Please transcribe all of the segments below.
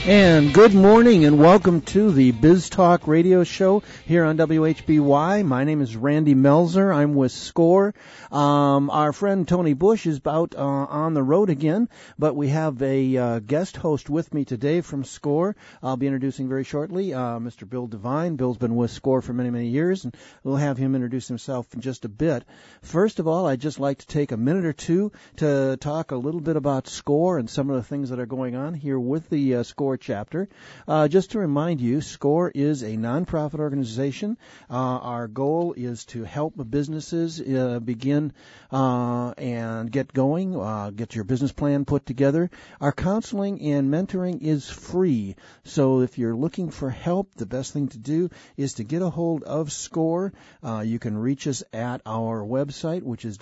And good morning and welcome to the Biz Talk radio show here on WHBY. My name is Randy Melzer. I'm with SCORE. Our friend Tony Bush is out on the road again, but we have a guest host with me today from SCORE. I'll be introducing very shortly Mr. Bill Devine. Bill's been with SCORE for many, many years, and we'll have him introduce himself in just a bit. First of all, I'd just like to take a minute or two to talk a little bit about SCORE and some of the things that are going on here with the SCORE chapter. Just to remind you, SCORE is a nonprofit organization. Our goal is to help businesses begin and get going, get your business plan put together. Our counseling and mentoring is free. So if you're looking for help, the best thing to do is to get a hold of SCORE. You can reach us at our website, which is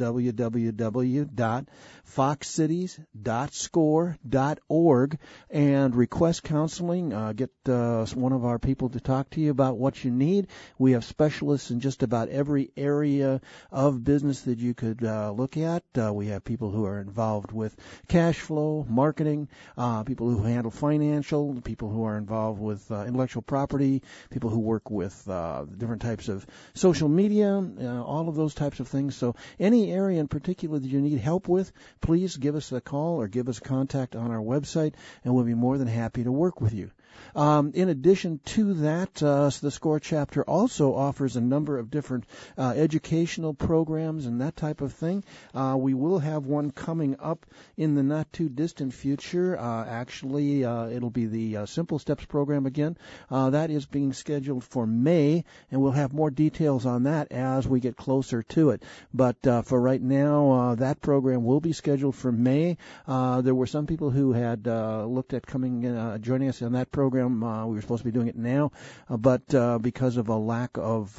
www.foxcities.score.org, and request counseling. Get one of our people to talk to you about what you need. We have specialists in just about every area of business that you could look at. We have people who are involved with cash flow, marketing, people who handle financial, people who are involved with intellectual property, people who work with different types of social media, all of those types of things. So any area in particular that you need help with, please give us a call or give us contact on our website, and we'll be more than happy to work with you. In addition to that, the SCORE chapter also offers a number of different educational programs and that type of thing. We will have one coming up in the not-too-distant future. Actually, it'll be the Simple Steps program again. That is being scheduled for May, and we'll have more details on that as we get closer to it. But for right now, that program will be scheduled for May. There were some people who had looked at joining us on that program. We were supposed to be doing it now, but because of a lack of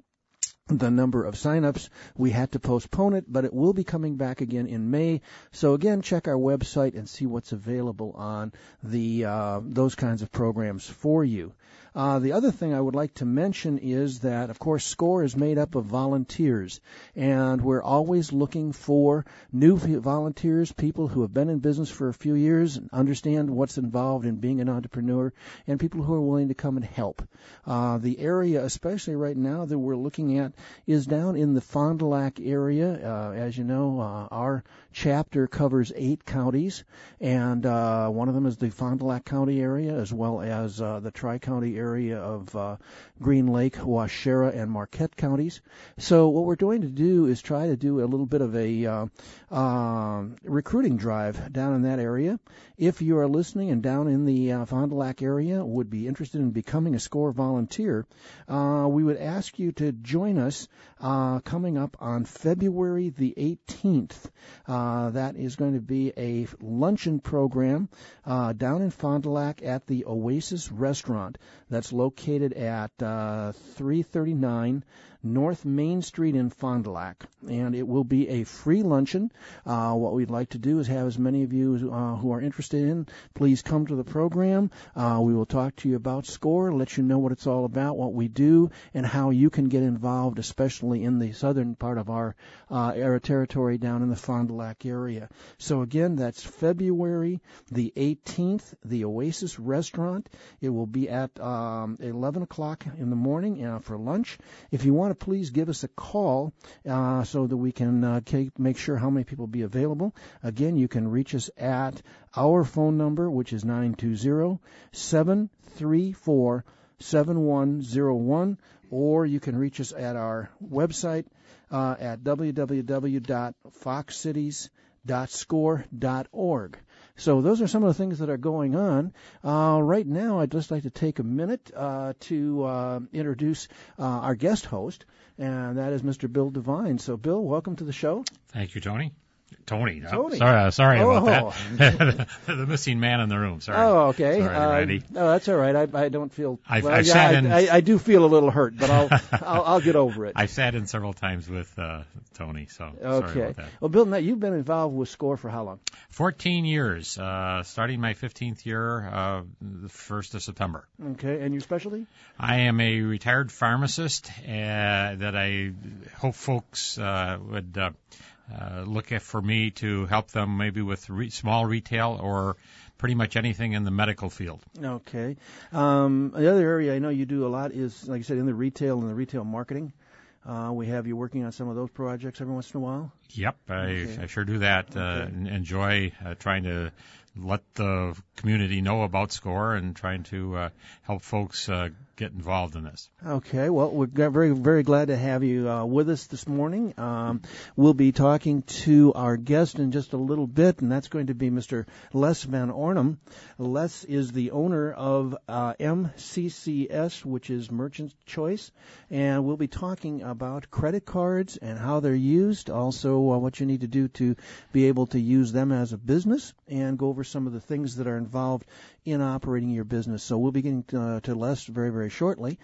the number of sign-ups, we had to postpone it, but it will be coming back again in May. So again, check our website and see what's available on those kinds of programs for you. The other thing I would like to mention is that, of course, SCORE is made up of volunteers, and we're always looking for new volunteers, people who have been in business for a few years and understand what's involved in being an entrepreneur, and people who are willing to come and help. The area, especially right now, that we're looking at is down in the Fond du Lac area. As you know, our chapter covers 8 counties, and one of them is the Fond du Lac County area, as well as the Tri-County area of Green Lake, Waushara, and Marquette counties. So what we're going to do is try to do a little bit of a recruiting drive down in that area. If you are listening and down in the Fond du Lac area would be interested in becoming a SCORE volunteer, we would ask you to join us coming up on February the 18th. That is going to be a luncheon program down in Fond du Lac at the Oasis Restaurant. That's located at 339 North Main Street in Fond du Lac, and it will be a free luncheon. What we'd like to do is have as many of you who are interested in, please come to the program. We will talk to you about SCORE, let you know what it's all about, what we do, and how you can get involved, especially in the southern part of our territory down in the Fond du Lac area. So again, that's February the 18th, the Oasis Restaurant. It will be at 11 o'clock in the morning for lunch. If you want to please give us a call so that we can make sure how many people will be available. Again, you can reach us at our phone number, which is 920-734-7101, or you can reach us at our website at www.foxcities.score.org. So those are some of the things that are going on. Right now, I'd just like to take a minute to introduce our guest host, and that is Mr. Bill Devine. So, Bill, welcome to the show. Thank you, Tony. Tony. Tony. Sorry about that. The missing man in the room. Sorry. Oh, okay. Sorry, Randy. No, that's all right. I don't feel. I do feel a little hurt, but I'll get over it. I've sat in several times with Tony, so okay. Sorry about that. Well, Bill, now you've been involved with SCORE for how long? 14 years, starting my 15th year, the 1st of September. Okay, and your specialty? I am a retired pharmacist that I hope folks would look for me to help them maybe with small retail or pretty much anything in the medical field. Okay. The other area I know you do a lot is, like I said, in the retail and the retail marketing. We have you working on some of those projects every once in a while? Yep, I sure do that. Enjoy trying to let the community know about SCORE and trying to help folks get involved in this. Okay, well, we're very, very glad to have you with us this morning. We'll be talking to our guest in just a little bit, and that's going to be Mr. Les Van Ornum. Les is the owner of MCCS, which is Merchant's Choice, and we'll be talking about credit cards and how they're used, also what you need to do to be able to use them as a business, and go over some of the things that are involved in operating your business. So we'll be getting to Les very, very shortly.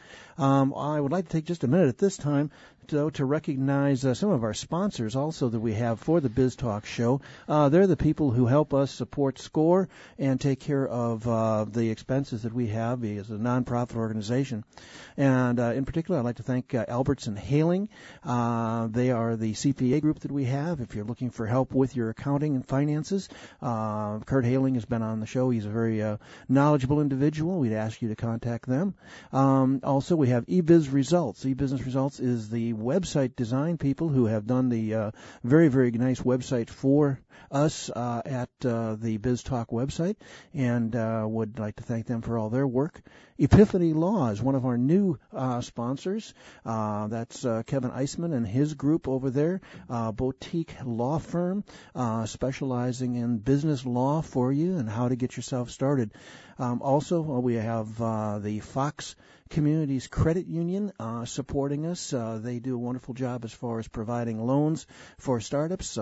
I would like to take just a minute at this time to recognize some of our sponsors also that we have for the Biz Talk show. They're the people who help us support SCORE and take care of the expenses that we have as a nonprofit organization. And in particular, I'd like to thank Albertson Haling. They are the CPA group that we have. If you're looking for help with your accounting and finances, Kurt Haling has been on the show. He's a very knowledgeable individual. We'd ask you to contact them. Also, we have eBiz Results. eBusiness Results is the website design people who have done the very, very nice website for us at the Biz Talk website, and would like to thank them for all their work. Epiphany Law is one of our new sponsors. That's Kevin Eisman and his group over there, boutique law firm specializing in business law for you and how to get yourself started. Also, we have the Fox Communities Credit Union supporting us. They do a wonderful job as far as providing loans for startups.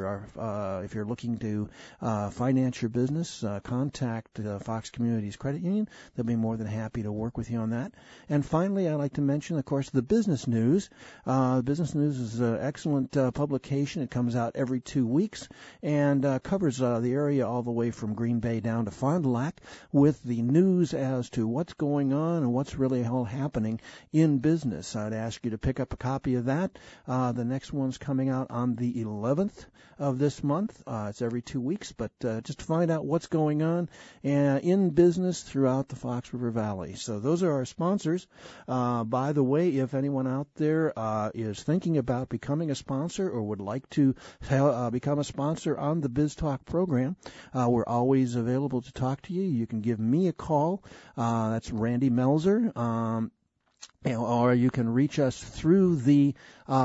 If you're looking to finance your business, contact Fox Communities Credit Union. They'll be more than happy to work with you on that. And finally, I'd like to mention, of course, the Business News. Business News is an excellent publication. It comes out every 2 weeks and covers the area all the way from Green Bay down to Fond du Lac with the news as to what's going on and what's really all happening in business. I'd ask you to pick up a copy of that. The next one's coming out on the 11th of this month. It's every 2 weeks, but just to find out what's going on in business throughout the Fox River Valley. So those are our sponsors. By the way, if anyone out there is thinking about becoming a sponsor or would like to become a sponsor on the Biz Talk program, we're always available to talk to you. You can give me a call. That's Randy Melzer. Or you can reach us through the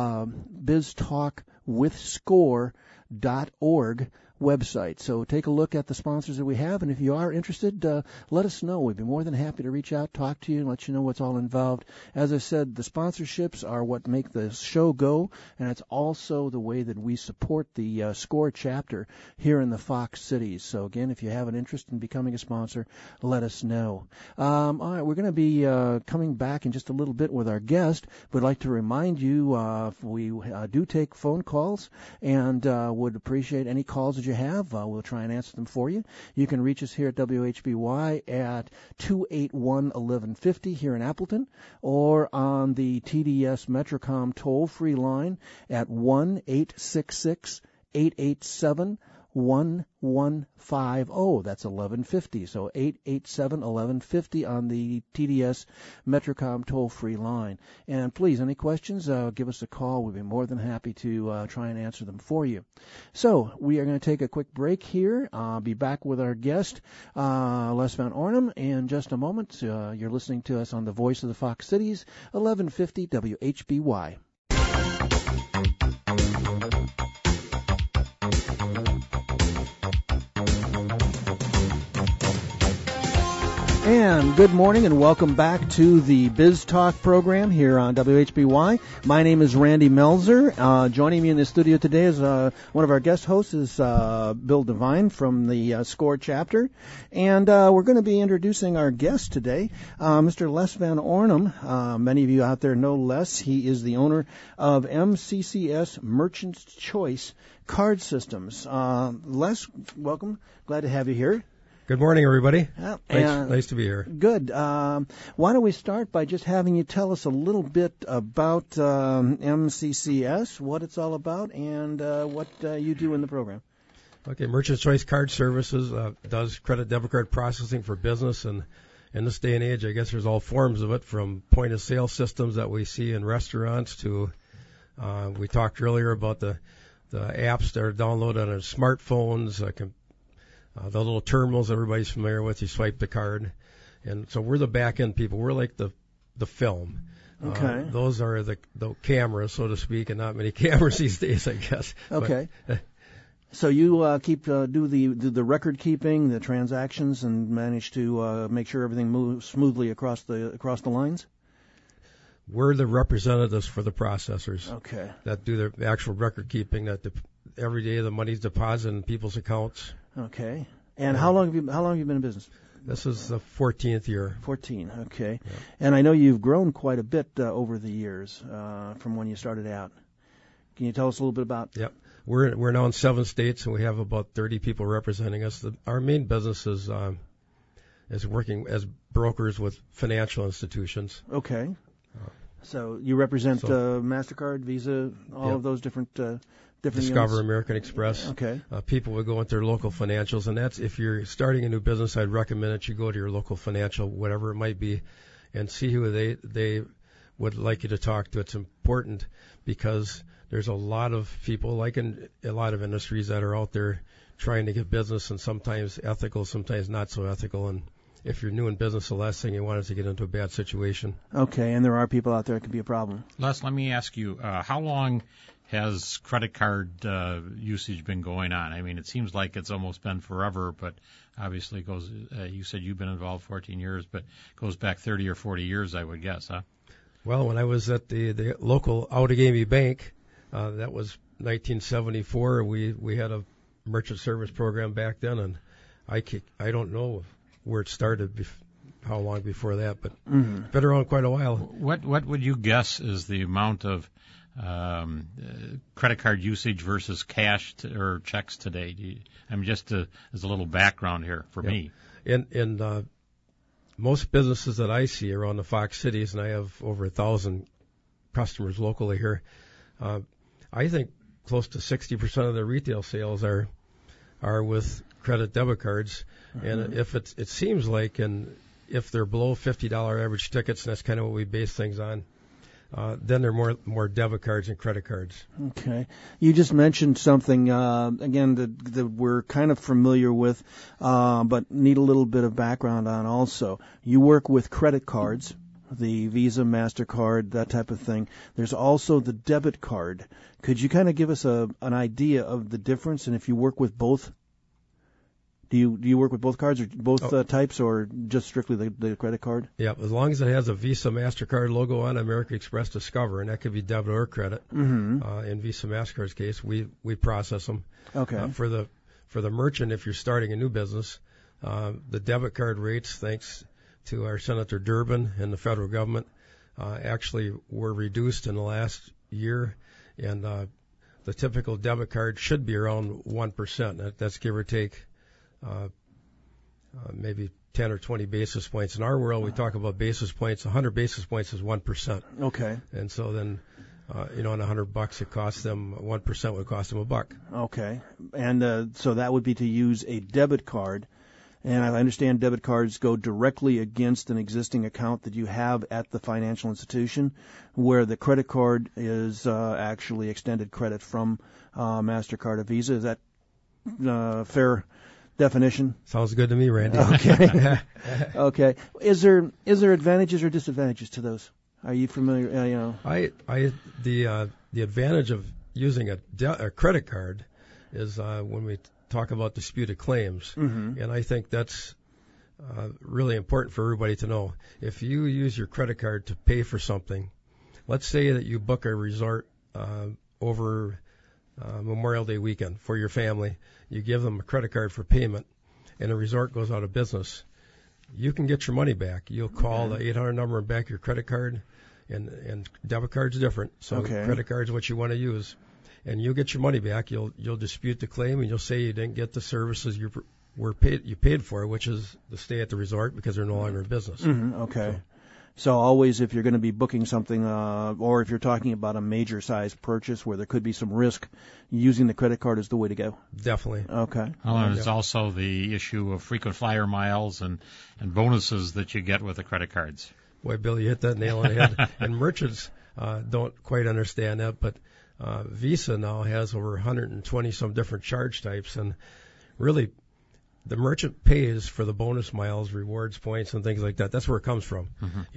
biztalkwithscore.org website. So take a look at the sponsors that we have, and if you are interested, let us know. We'd be more than happy to reach out, talk to you, and let you know what's all involved. As I said, the sponsorships are what make the show go, and it's also the way that we support the SCORE chapter here in the Fox cities. So again, if you have an interest in becoming a sponsor, let us know. All right, we're going to be coming back in just a little bit with our guest. We'd like to remind you we do take phone calls and would appreciate any calls that you have. We'll try and answer them for you. You can reach us here at WHBY at 281-1150 here in Appleton, or on the TDS Metrocom toll-free line at 1-866-887-1150. That's 1150. So 887-1150 on the TDS Metrocom toll-free line. And please, any questions, give us a call. We'd be more than happy to try and answer them for you. So we are going to take a quick break here. I'll be back with our guest, Les Van Ornum, in just a moment. You're listening to us on the Voice of the Fox Cities, 1150 WHBY. And good morning and welcome back to the Biz Talk program here on WHBY. My name is Randy Melzer. Joining me in the studio today is one of our guest hosts is Bill Devine from the SCORE chapter. And we're going to be introducing our guest today, Mr. Les Van Ornum. Many of you out there know Les. He is the owner of MCCS Merchant's Choice Card Systems. Les, welcome. Glad to have you here. Good morning, everybody. Thanks. Nice to be here. Good. Why don't we start by just having you tell us a little bit about MCCS, what it's all about, and what you do in the program. Okay, Merchants Choice Card Services does credit debit card processing for business, and in this day and age, I guess there's all forms of it, from point-of-sale systems that we see in restaurants to, we talked earlier about the apps that are downloaded on our smartphones, the little terminals everybody's familiar with. You swipe the card, and so we're the back-end people. We're like the film. Okay. Those are the cameras, so to speak, and not many cameras these days, I guess. Okay. So you do the record keeping, the transactions, and manage to make sure everything moves smoothly across the lines? We're the representatives for the processors. Okay. That do the actual record keeping. That every day the money's deposited in people's accounts. Okay. And how long have you been in business? This is the 14th year. 14. Okay. Yeah. And I know you've grown quite a bit over the years from when you started out. Can you tell us a little bit about? Yep. We're now in 7 states, and we have about 30 people representing us. Our main business is working as brokers with financial institutions. Okay. So you represent MasterCard, Visa, all of those different Discover, units? American Express. Okay. People would go into their local financials, and that's, if you're starting a new business, I'd recommend that you go to your local financial, whatever it might be, and see who they would like you to talk to. It's important because there's a lot of people, like in a lot of industries, that are out there trying to get business, and sometimes ethical, sometimes not so ethical. And if you're new in business, the last thing you want is to get into a bad situation. Okay, and there are people out there that could be a problem. Les, let me ask you, how long has credit card usage been going on? I mean, it seems like it's almost been forever, but obviously it goes, you said you've been involved 14 years, but it goes back 30 or 40 years, I would guess, huh? Well, when I was at the local Outagamie Bank, that was 1974, we had a merchant service program back then, and I don't know where it started, how long before that, but been around quite a while. What would you guess is the amount of credit card usage versus cash or checks today? Just as a little background here for me. In most businesses that I see around the Fox cities, and I have over 1,000 customers locally here, I think close to 60% of their retail sales are with credit debit cards. And if it seems like, and if they're below $50 average tickets, and that's kind of what we base things on, then they're more debit cards than credit cards. Okay. You just mentioned something, again, that we're kind of familiar with, but need a little bit of background on also. You work with credit cards, the Visa, MasterCard, that type of thing. There's also the debit card. Could you kind of give us an idea of the difference, and if you work with both? Do you work with both cards, or both types, or just strictly the credit card? Yeah, as long as it has a Visa, MasterCard logo on American Express, Discover, and that could be debit or credit. In Visa, MasterCard's case, we process them. Okay. For the merchant, if you're starting a new business, the debit card rates, thanks to our Senator Durbin and the federal government, actually were reduced in the last year, and the typical debit card should be around 1%. That's give or take maybe 10 or 20 basis points. In our world, we talk about basis points. 100 basis points is 1%. Okay. And so then, on $100, it costs them 1% would cost them $1. Okay. And so that would be to use a debit card. And I understand debit cards go directly against an existing account that you have at the financial institution, where the credit card is actually extended credit from MasterCard or Visa. Is that fair definition? Sounds good to me, Randy. Okay. Okay. Is there advantages or disadvantages to those? Are you familiar? The advantage of using a credit card is when we talk about disputed claims, and I think that's really important for everybody to know. If you use your credit card to pay for something, let's say that you book a resort over Memorial Day weekend for your family, you give them a credit card for payment, and the resort goes out of business, you can get your money back. You'll call the 800 number and back your credit card, and debit card's different, so credit card's what you want to use. And you'll get your money back. You'll dispute the claim, and you'll say you didn't get the services you paid for, which is to stay at the resort because they're no longer in business. Okay. So always, if you're going to be booking something, or if you're talking about a major size purchase where there could be some risk, using the credit card is the way to go. Definitely. Okay. Well, and it's also the issue of frequent flyer miles and bonuses that you get with the credit cards. Boy, Bill, you hit that nail on the head. And merchants don't quite understand that, but Visa now has over 120 some different charge types, and really, the merchant pays for the bonus miles, rewards, points, and things like that. That's where it comes from.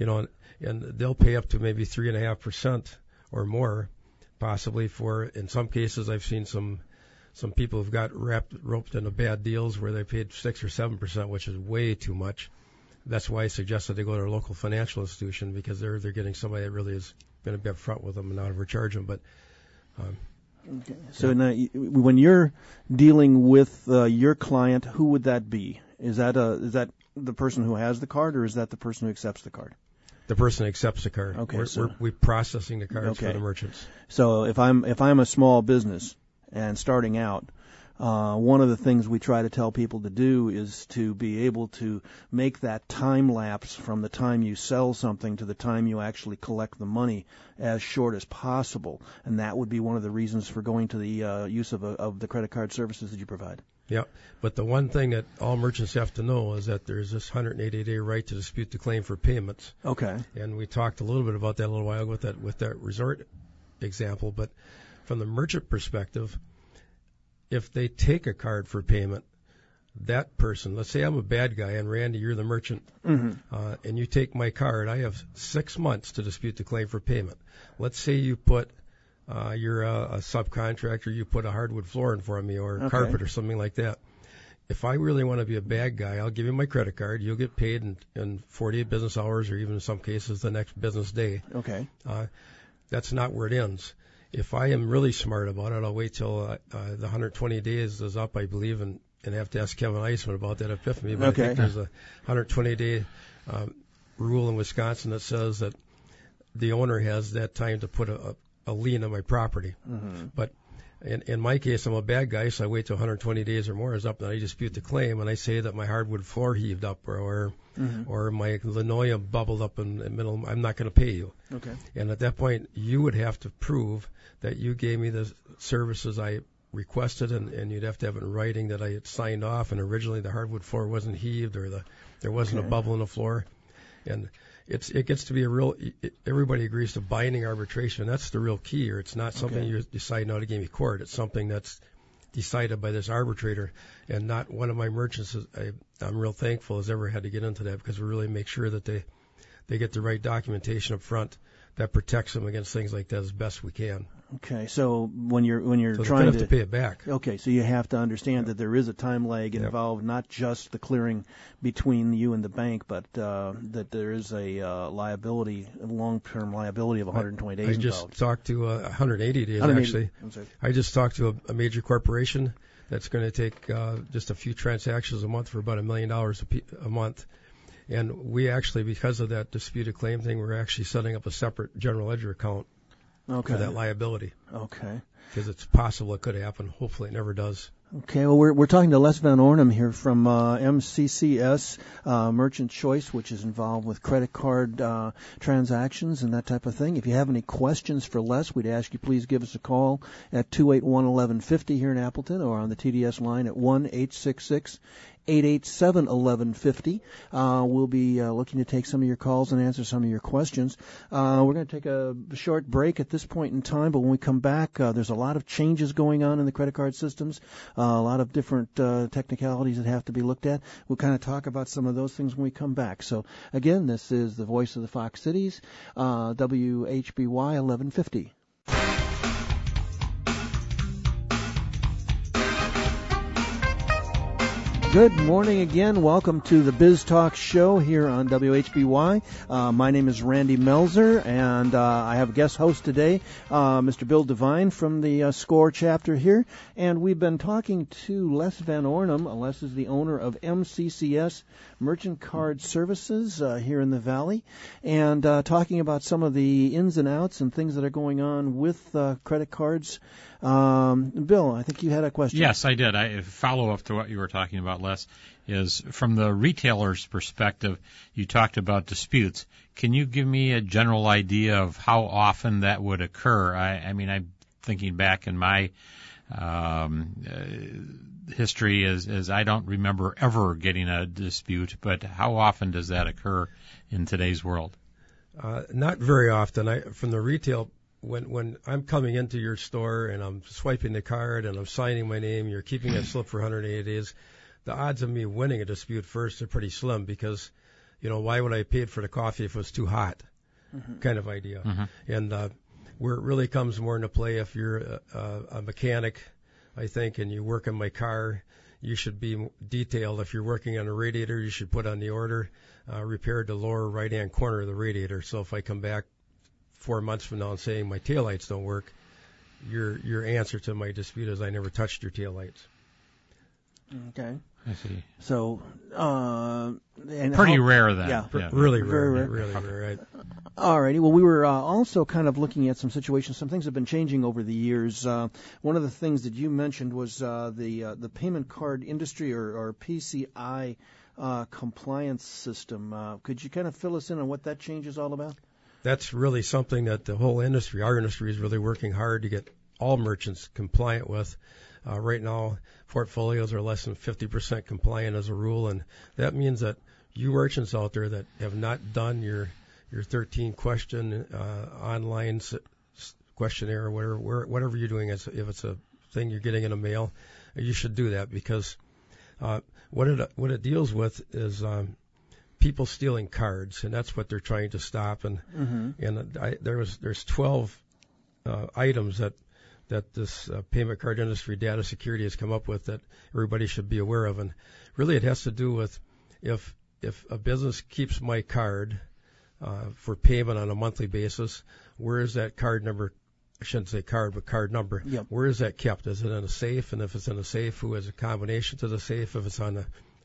And they'll pay up to maybe 3.5% or more, possibly for. In some cases, I've seen some people who've got roped into bad deals where they paid 6 or 7%, which is way too much. That's why I suggested they go to a local financial institution, because they're getting somebody that really is going to be up front with them and not overcharge them. But okay. So now, when you're dealing with your client, who would that be? Is that the person who has the card, or is that the person who accepts the card? The person who accepts the card. Okay. We're processing the cards for the merchants. So if I'm a small business and starting out, one of the things we try to tell people to do is to be able to make that time lapse from the time you sell something to the time you actually collect the money as short as possible, and that would be one of the reasons for going to the use of the credit card services that you provide. Yeah, but the one thing that all merchants have to know is that there's this 180-day right to dispute the claim for payments. Okay. And we talked a little bit about that a little while ago with that resort example, but from the merchant perspective, if they take a card for payment, that person, let's say I'm a bad guy and Randy, you're the merchant, and you take my card, I have 6 months to dispute the claim for payment. Let's say you put, you're a subcontractor, you put a hardwood floor in for me or carpet or something like that. If I really want to be a bad guy, I'll give you my credit card. You'll get paid in 48 business hours, or even in some cases the next business day. Okay. That's not where it ends. If I am really smart about it, I'll wait till the 120 days is up, I believe, and have to ask Kevin Eisman about that epiphany. But I think there's a 120-day rule in Wisconsin that says that the owner has that time to put a lien on my property. But in my case, I'm a bad guy, so I wait till 120 days or more is up, and I dispute the claim, and I say that my hardwood floor heaved up or my linoleum bubbled up in the middle. I'm not going to pay you. Okay. And at that point, you would have to prove that you gave me the services I requested, and you'd have to have it in writing that I had signed off, and originally the hardwood floor wasn't heaved or there wasn't a bubble in the floor. And it gets to be everybody agrees to binding arbitration. That's the real key, or it's not something you decide now to give me court. It's something that's decided by this arbitrator, and not one of my merchants, I'm real thankful, has ever had to get into that, because we really make sure that they get the right documentation up front that protects them against things like that as best we can. Okay, so when you're so trying have to pay it back. Okay, so you have to understand that there is a time lag involved, not just the clearing between you and the bank, but that there is a long-term liability of 120 days involved. I just talked to 180 days, actually. I just talked to a major corporation that's going to take just a few transactions a month for about $1 million a month. And we actually, because of that disputed claim thing, we're actually setting up a separate general ledger account for that liability. Okay. Because it's possible it could happen. Hopefully it never does. Okay, well, we're talking to Les Van Ornum here from MCCS Merchant Choice, which is involved with credit card transactions and that type of thing. If you have any questions for Les, we'd ask you please give us a call at 281-1150 here in Appleton, or on the TDS line at 1-866-887-1150. We'll be looking to take some of your calls and answer some of your questions. We're going to take a short break at this point in time, but when we come back, there's a lot of changes going on in the credit card systems, a lot of different technicalities that have to be looked at. We'll kind of talk about some of those things when we come back. So, again, this is the Voice of the Fox Cities, WHBY 1150. Good morning again. Welcome to the Biz Talk Show here on WHBY. My name is Randy Melzer, and I have a guest host today, Mr. Bill Devine from the SCORE chapter here. And we've been talking to Les Van Ornum. Les is the owner of MCCS Merchant Card Services here in the Valley, and talking about some of the ins and outs and things that are going on with credit cards. Bill, I think you had a question. Yes, I did. I follow up to what you were talking about, Les, is from the retailer's perspective, you talked about disputes. Can you give me a general idea of how often that would occur? I mean, I'm thinking back in my history as I don't remember ever getting a dispute, but how often does that occur in today's world? Not very often. From the retail, when I'm coming into your store and I'm swiping the card and I'm signing my name, you're keeping that slip for 180 days, the odds of me winning a dispute first are pretty slim because, why would I pay for the coffee if it was too hot? Kind of idea. And where it really comes more into play, if you're a mechanic, I think, and you work on my car, you should be detailed. If you're working on a radiator, you should put on the order, repair the lower right-hand corner of the radiator. So if I come back 4 months from now and saying my taillights don't work, your answer to my dispute is I never touched your taillights. Okay. I see. So, and pretty rare then. Yeah, really very rare. rare. Really rare. Right. All righty. Well, we were also kind of looking at some situations. Some things have been changing over the years. One of the things that you mentioned was the payment card industry or PCI compliance system. Could you kind of fill us in on what that change is all about? That's really something that the whole industry, our industry, is really working hard to get all merchants compliant with. Right now, portfolios are less than 50% compliant as a rule, and that means that you merchants out there that have not done your 13-question online questionnaire or whatever you're doing, if it's a thing you're getting in the mail, you should do that because what it deals with is people stealing cards, and that's what they're trying to stop. And there's 12 items that this payment card industry data security has come up with that everybody should be aware of. And really it has to do with if a business keeps my card for payment on a monthly basis, where is that card number? I shouldn't say card, but card number. Yep. Where is that kept? Is it in a safe? And if it's in a safe, who has a combination to the safe? If it's on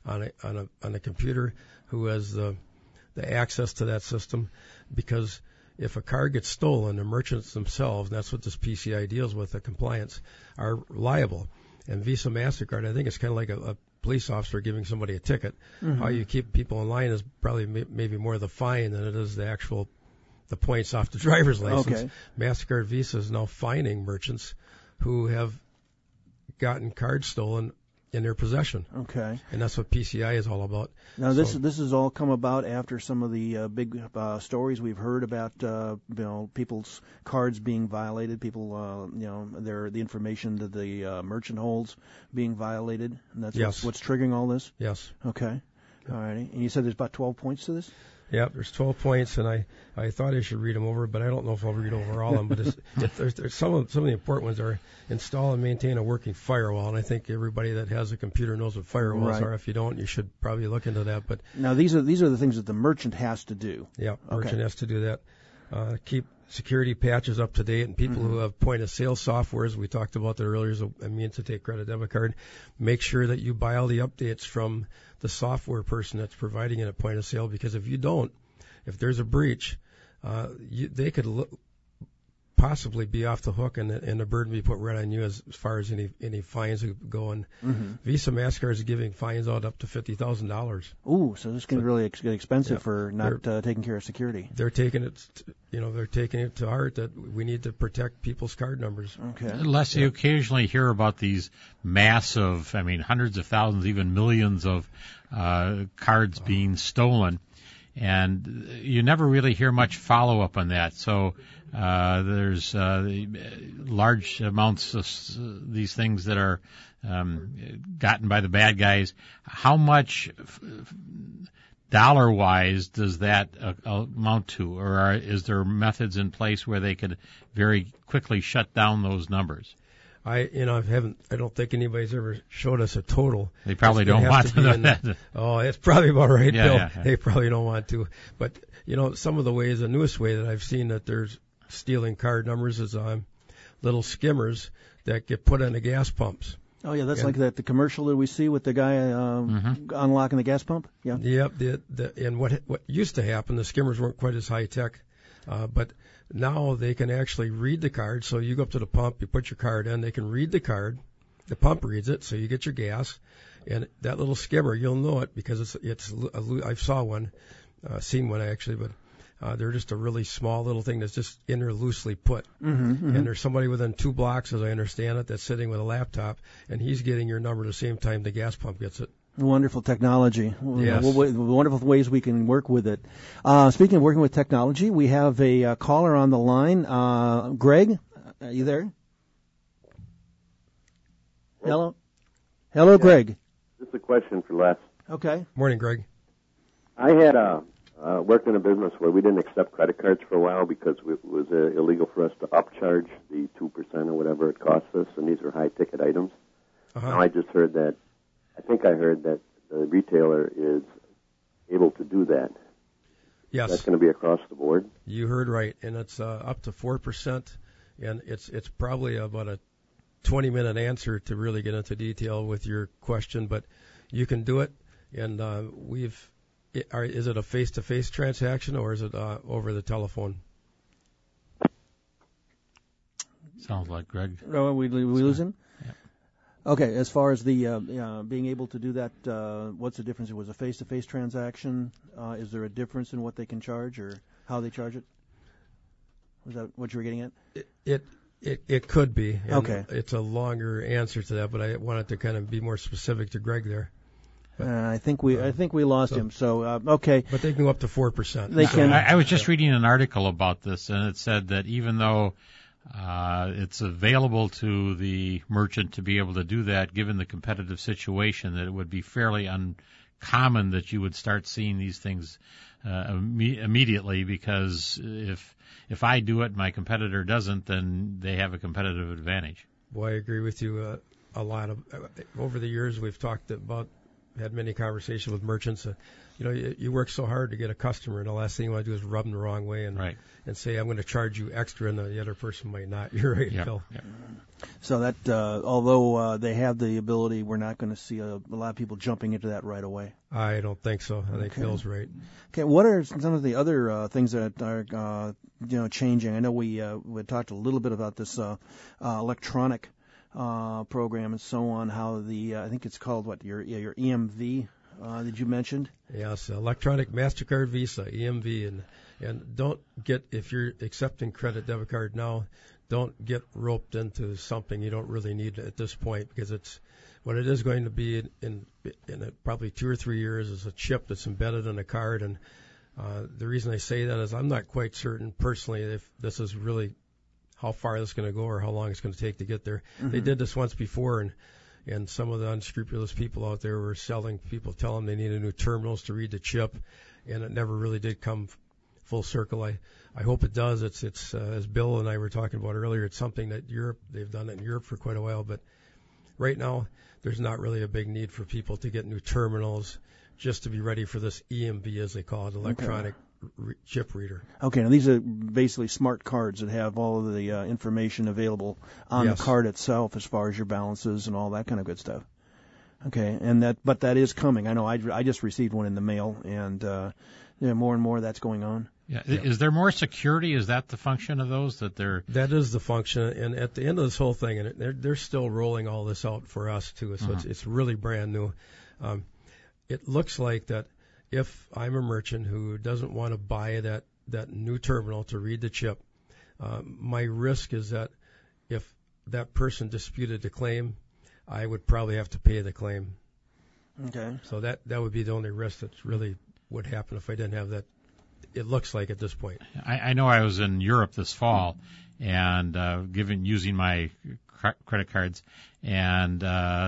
a computer, who has the access to that system? Because if a card gets stolen, the merchants themselves, and that's what this PCI deals with, the compliance, are liable. And Visa, MasterCard, I think it's kind of like a police officer giving somebody a ticket. How you keep people in line is probably maybe more the fine than it is the points off the driver's license. Okay. MasterCard, Visa is now fining merchants who have gotten cards stolen in their possession. Okay. And that's what PCI is all about. Now, this has all come about after some of the big stories we've heard about, people's cards being violated, people, the information that the merchant holds being violated, and that's what's triggering all this? Yes. Okay. All righty. And you said there's about 12 points to this? Yeah, there's 12 points, and I thought I should read them over, but I don't know if I'll read over all of them. But there's some of the important ones are install and maintain a working firewall, and I think everybody that has a computer knows what firewalls are. If you don't, you should probably look into that. But now these are the things that the merchant has to do. Yeah, merchant has to do that. Keep security patches up to date, and people who have point of sale softwares, we talked about that earlier, is a means to take credit debit card. Make sure that you buy all the updates from the software person that's providing it at point of sale, because if you don't, if there's a breach, they could possibly be off the hook, and the burden be put right on you as far as any fines go. And Visa, MasterCard is giving fines out up to $50,000. Ooh, so this can really get expensive for not taking care of security. They're taking it to heart that we need to protect people's card numbers. Okay. Les, you occasionally hear about these massive, hundreds of thousands, even millions of cards being stolen, and you never really hear much follow-up on that. So there's large amounts of these things that are gotten by the bad guys. How much dollar-wise does that amount to, or is there methods in place where they could very quickly shut down those numbers? I don't think anybody's ever showed us a total. They probably don't want to know that. Oh, it's probably about right, Bill. Yeah. They probably don't want to. But, some of the ways, the newest way that I've seen that there's stealing card numbers is little skimmers that get put on the gas pumps. Oh, yeah, that's like the commercial that we see with the guy unlocking the gas pump? Yeah. Yep. And what used to happen, the skimmers weren't quite as high-tech, but now they can actually read the card. So you go up to the pump, you put your card in, they can read the card, the pump reads it, so you get your gas, And that little skimmer, you'll know it because I've seen one actually, but they're just a really small little thing that's just in there loosely put. And there's somebody within 2 blocks, as I understand it, that's sitting with a laptop, and he's getting your number the same time the gas pump gets it. Wonderful technology. Yes. Wonderful ways we can work with it. Speaking of working with technology, we have a caller on the line. Greg, are you there? Hello? Hello, yeah. Greg. This is a question for Les. Okay. Morning, Greg. I had worked in a business where we didn't accept credit cards for a while because it was illegal for us to upcharge the 2% or whatever it costs us, and these are high-ticket items. Now I just heard that, I think I heard that the retailer is able to do that. Yes. That's going to be across the board? You heard right, and it's up to 4%, and it's probably about a 20-minute answer to really get into detail with your question, but you can do it, and is it a face-to-face transaction or is it over the telephone? Sounds like Greg. Oh, we lose him? Yeah. Okay, as far as the being able to do that, what's the difference? It was a face-to-face transaction. Is there a difference in what they can charge or how they charge it? Was that what you were getting at? It could be. Okay. It's a longer answer to that, but I wanted to kind of be more specific to Greg there. I think we lost him. So okay. But they can go up to 4%. They can. I was just reading an article about this, and it said that even though it's available to the merchant to be able to do that, given the competitive situation, that it would be fairly uncommon that you would start seeing these things immediately, because if I do it and my competitor doesn't, then they have a competitive advantage. Well, I agree with you a lot. Over the years, we've had many conversations with merchants. You work so hard to get a customer, and the last thing you want to do is rub them the wrong way and say, I'm going to charge you extra, and the other person might not. You're right, Phil. Yep. So that, although they have the ability, we're not going to see a lot of people jumping into that right away. I don't think so. I think Phil's right. Okay, what are some of the other things that are changing? I know we talked a little bit about this electronic program and so on. How I think it's called your EMV. Did you mention? Yes, electronic MasterCard Visa, EMV, and don't get, if you're accepting credit debit card now, don't get roped into something you don't really need at this point, because what it is going to be in probably 2 or 3 years is a chip that's embedded in a card, and the reason I say that is I'm not quite certain personally if this is really how far this is going to go or how long it's going to take to get there. Mm-hmm. They did this once before, and some of the unscrupulous people out there were selling people, telling them they needed new terminals to read the chip, and it never really did come full circle. I hope it does. It's as Bill and I were talking about earlier, it's something that they've done it in Europe for quite a while, but right now there's not really a big need for people to get new terminals just to be ready for this EMV, as they call it, electronic chip reader. Okay, now these are basically smart cards that have all of the information available on the card itself as far as your balances and all that kind of good stuff. Okay, but that is coming. I know I just received one in the mail, and more and more that's going on. Yeah. Is there more security? Is that the function of those That is the function, and at the end of this whole thing, and they're still rolling all this out for us too, so it's really brand new. It looks like that if I'm a merchant who doesn't want to buy that new terminal to read the chip, my risk is that if that person disputed the claim, I would probably have to pay the claim. Okay. So that would be the only risk that really would happen if I didn't have that. It looks like at this point. I know I was in Europe this fall, and using my credit cards, and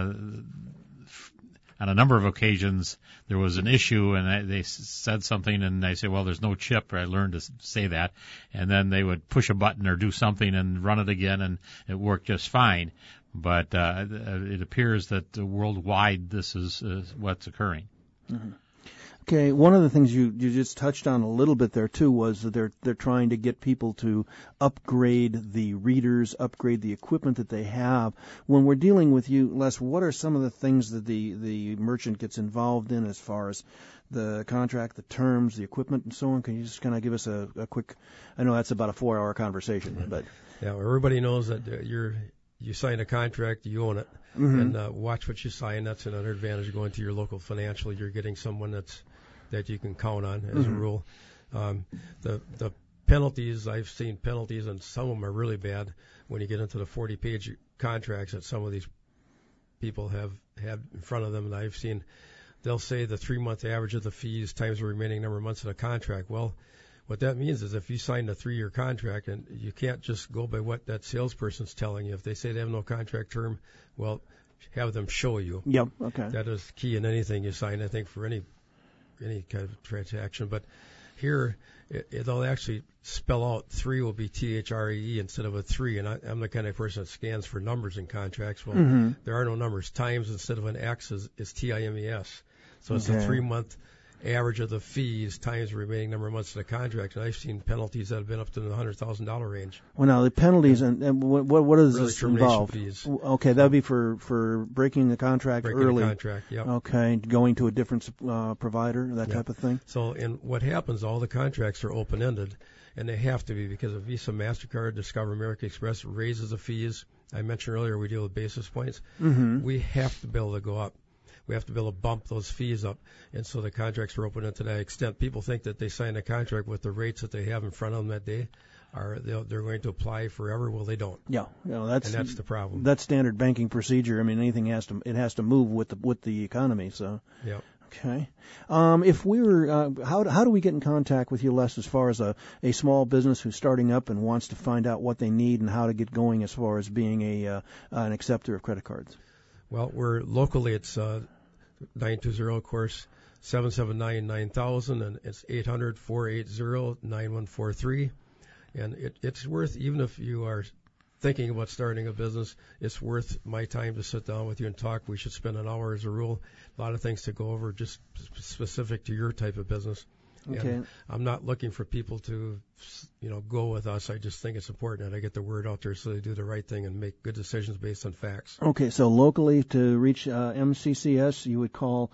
on a number of occasions, there was an issue, and they said something, and I said, well, there's no chip. I learned to say that. And then they would push a button or do something and run it again, and it worked just fine. But it appears that worldwide this is what's occurring. Mm-hmm. Okay, one of the things you just touched on a little bit there too was that they're trying to get people to upgrade the readers, upgrade the equipment that they have. When we're dealing with you, Les, what are some of the things that the merchant gets involved in as far as the contract, the terms, the equipment, and so on? Can you just kind of give us a quick? I know that's about a 4-hour conversation, but yeah, everybody knows that you sign a contract, you own it, and watch what you sign. That's another advantage of going to your local financial. You're getting someone that you can count on as a rule. The penalties, I've seen penalties, and some of them are really bad when you get into the 40-page contracts that some of these people have had in front of them. And I've seen they'll say the 3-month average of the fees times the remaining number of months of the contract. Well, what that means is if you signed a 3-year contract, and you can't just go by what that salesperson's telling you. If they say they have no contract term, well, have them show you. Yep. Okay. That is key in anything you sign, I think, for any kind of transaction. But here, it'll actually spell out 3 will be THREE instead of a 3. And I'm the kind of person that scans for numbers in contracts. Well, there are no numbers. Times instead of an X is TIMES. So it's a 3-month average of the fees times the remaining number of months of the contract. And I've seen penalties that have been up to the $100,000 range. Well, now the penalties and what does really this involve? Fees. Okay, that would be for breaking the contract early. The contract, yep. Okay, going to a different provider, that type of thing. So, and what happens? All the contracts are open-ended, and they have to be because of Visa, MasterCard, Discover, American Express raises the fees. I mentioned earlier we deal with basis points. We have to be able to go up. We have to be able to bump those fees up, and so the contracts are open to that extent. People think that they sign a contract with the rates that they have in front of them that day, they're going to apply forever. Well, they don't. Yeah, that's the problem. That's standard banking procedure. I mean, anything has to move with the economy. So. Yeah. Okay. If we were, how do we get in contact with you, Les, as far as a small business who's starting up and wants to find out what they need and how to get going as far as being an acceptor of credit cards? Well, we're locally. It's 920, of course, 779-9000, and it's 800-480-9143. And it's worth, even if you are thinking about starting a business, it's worth my time to sit down with you and talk. We should spend an hour as a rule. A lot of things to go over, just specific to your type of business. Okay. And I'm not looking for people to, go with us. I just think it's important that I get the word out there so they do the right thing and make good decisions based on facts. Okay, so locally to reach MCCS, you would call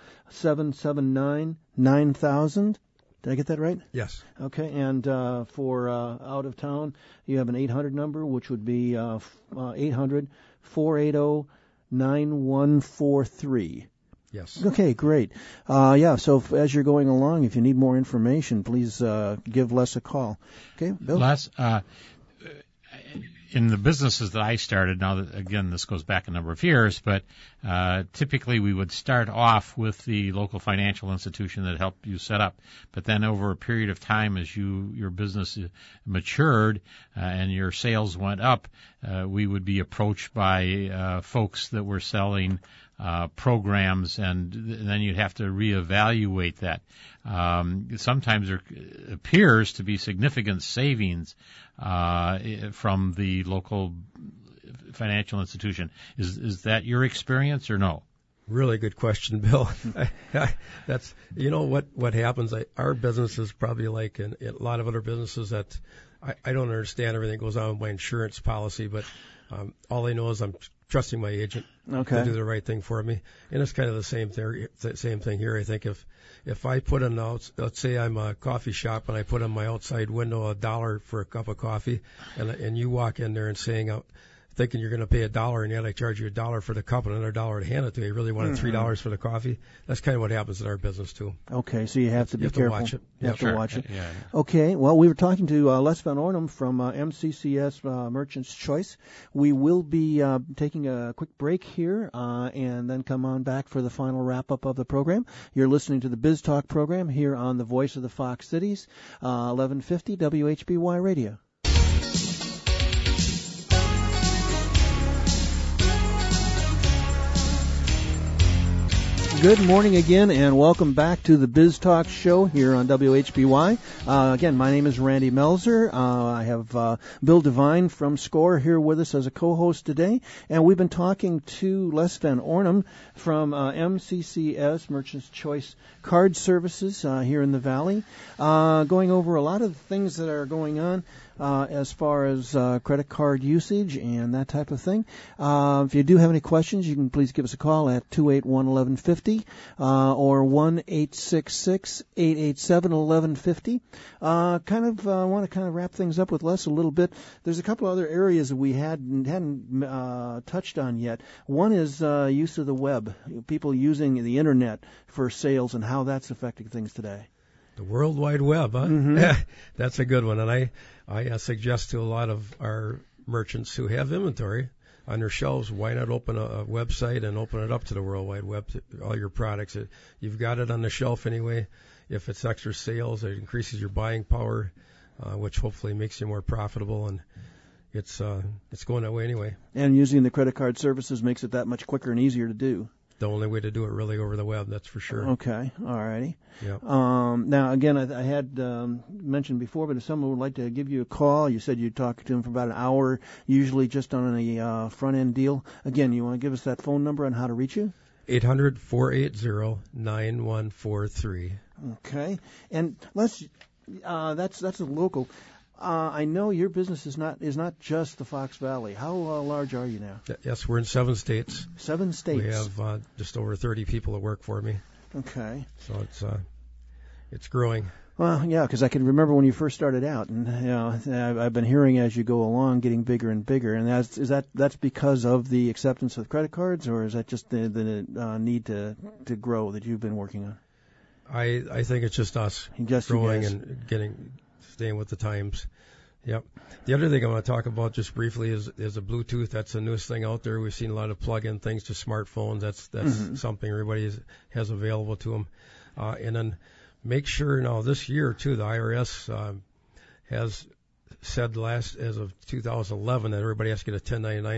779-9000. Did I get that right? Yes. Okay, and for out of town, you have an 800 number, which would be 800-480-9143. Yes. Okay, great. So as you're going along, if you need more information, please give Les a call. Okay, Bill? Les, in the businesses that I started, now that, again, this goes back a number of years, but typically we would start off with the local financial institution that helped you set up. But then over a period of time, as your business matured and your sales went up, we would be approached by folks that were selling programs, and then you'd have to reevaluate that. Sometimes there appears to be significant savings from the local financial institution. Is that your experience or no? Really good question, Bill. That's what happens. Our business is probably like a lot of other businesses that I don't understand everything that goes on with my insurance policy, but all I know is I'm trusting my agent to do the right thing for me. And it's kind of the same thing here. I think if I put in, let's say I'm a coffee shop and I put on my outside window $1 for a cup of coffee, and you walk in there and thinking you're going to pay $1, and yet I charge you $1 for the cup and another $1 to hand it to you. You really wanted $3 for the coffee. That's kind of what happens in our business too. Okay, so you have to be careful. To watch it. You have to watch it. Yeah. Okay, well, we were talking to Les Van Ornum from MCCS Merchants Choice. We will be taking a quick break here and then come on back for the final wrap-up of the program. You're listening to the Biz Talk program here on the Voice of the Fox Cities, 1150 WHBY Radio. Good morning again, and welcome back to the Biz Talk show here on WHBY. Again, my name is Randy Melzer. I have Bill Devine from SCORE here with us as a co-host today, and we've been talking to Les Van Ornum from MCCS, Merchants Choice Card Services here in the Valley, going over a lot of the things that are going on. as far as credit card usage and that type of thing. If you do have any questions, you can please give us a call at 281-1150 or 1-866-887-1150. I want to wrap things up with Les a little bit. There's a couple other areas that we hadn't touched on yet. One is use of the web, people using the internet for sales and how that's affecting things today. The World Wide Web, huh? Mm-hmm. That's a good one. And I suggest to a lot of our merchants who have inventory on their shelves, why not open a website and open it up to the World Wide Web, to all your products. You've got it on the shelf anyway. If it's extra sales, it increases your buying power, which hopefully makes you more profitable, and it's going that way anyway. And using the credit card services makes it that much quicker and easier to do. The only way to do it really over the web, that's for sure. Okay, all righty. Yep. Now, again, I had mentioned before, but if someone would like to give you a call, you said you'd talk to them for about an hour, usually just on a front-end deal. Again, you want to give us that phone number on how to reach you? 800-480-9143. Okay, and that's a local. I know your business is not just the Fox Valley. How large are you now? Yes, we're in 7 states. 7 states. We have just over 30 people that work for me. Okay. So it's growing. Well, yeah, because I can remember when you first started out, and I've been hearing as you go along, getting bigger and bigger. And that's because of the acceptance of credit cards, or is that just the need to grow that you've been working on? I think it's just us growing and staying with the times. Yep. The other thing I want to talk about just briefly is a Bluetooth. That's the newest thing out there. We've seen a lot of plug-in things to smartphones. That's mm-hmm. something everybody has available to them. And then make sure now this year too, the IRS has said as of 2011 that everybody has to get a 1099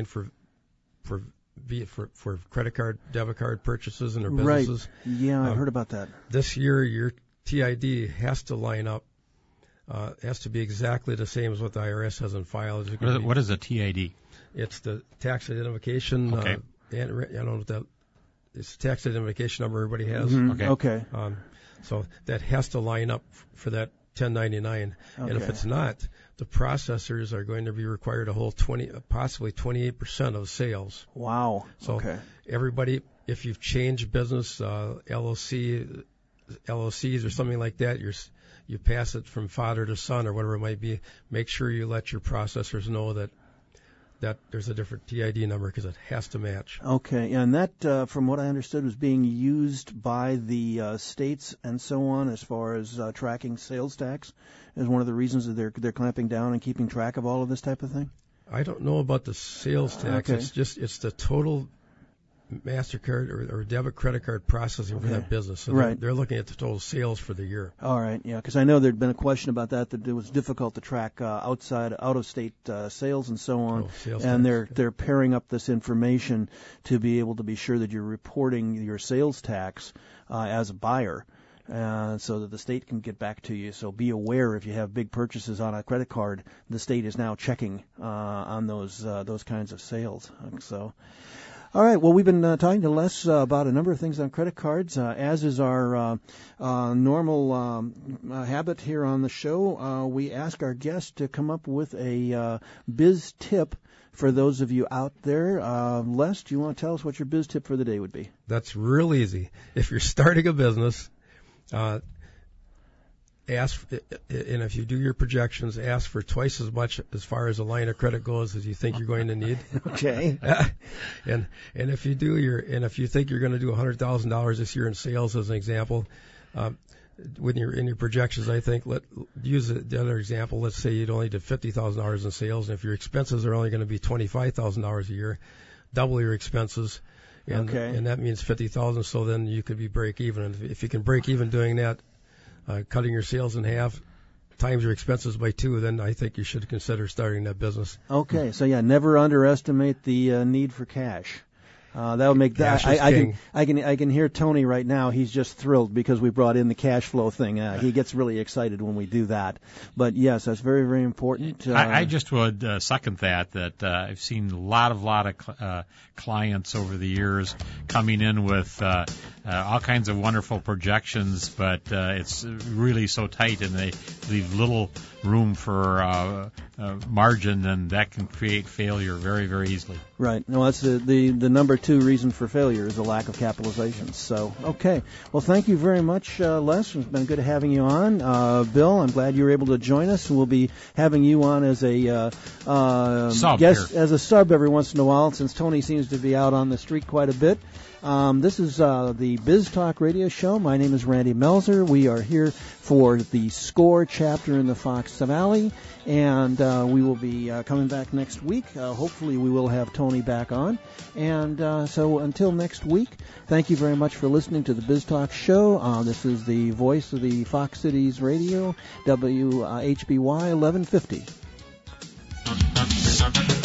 for credit card, debit card purchases in their businesses. Right. Yeah, I heard about that. This year your TID has to line up. Has to be exactly the same as what the IRS has on file. What is a TID? It's the tax identification. Okay. I don't know what that. It's the tax identification number everybody has. Mm-hmm. Okay. So that has to line up for that 1099. Okay. And if it's not, the processors are going to be required to hold possibly 28% of sales. Wow. So everybody, if you've changed business, LLCs or something like that, you pass it from father to son or whatever it might be, make sure you let your processors know that there's a different TID number because it has to match. Okay, and that, from what I understood, was being used by the states and so on as far as tracking sales tax is one of the reasons that they're clamping down and keeping track of all of this type of thing? I don't know about the sales tax. Okay. It's the total MasterCard or debit credit card processing for that business. So right. They're looking at the total sales for the year. All right, yeah, because I know there'd been a question about that it was difficult to track out-of-state sales and so on. And they're pairing up this information to be able to be sure that you're reporting your sales tax as a buyer. So that the state can get back to you. So be aware if you have big purchases on a credit card, the state is now checking on those kinds of sales. So. All right. Well, we've been talking to Les about a number of things on credit cards, as is our normal habit here on the show. We ask our guests to come up with a biz tip for those of you out there. Les, do you want to tell us what your biz tip for the day would be? That's real easy. If you're starting a business, and if you do your projections, ask for twice as much as far as a line of credit goes as you think you're going to need. Okay. and if you think you're going to do $100,000 this year in sales, as an example, in your projections, I think use the other example. Let's say you'd only did $50,000 in sales, and if your expenses are only going to be $25,000 a year, double your expenses. And that means $50,000. So then you could be break even. And if you can break even doing that, cutting your sales in half, times your expenses by 2, then I think you should consider starting that business. Okay, so never underestimate the need for cash. That would make that. I can hear Tony right now. He's just thrilled because we brought in the cash flow thing. He gets really excited when we do that. But yes, that's very, very important. I just would second that I've seen a lot of clients over the years coming in with all kinds of wonderful projections, but it's really so tight, and they leave little room for margin, then that can create failure very, very easily. Right. No, that's the number 2 reason for failure is a lack of capitalization. So, okay. Well, thank you very much, Les. It's been good having you on. Bill, I'm glad you were able to join us. We'll be having you on as a guest, as a sub every once in a while, since Tony seems to be out on the street quite a bit. This is the Biz Talk Radio Show. My name is Randy Melzer. We are here for the SCORE chapter in the Fox Valley, and we will be coming back next week. Hopefully we will have Tony back on. And so until next week, thank you very much for listening to the Biz Talk Show. This is the voice of the Fox Cities Radio, WHBY 1150.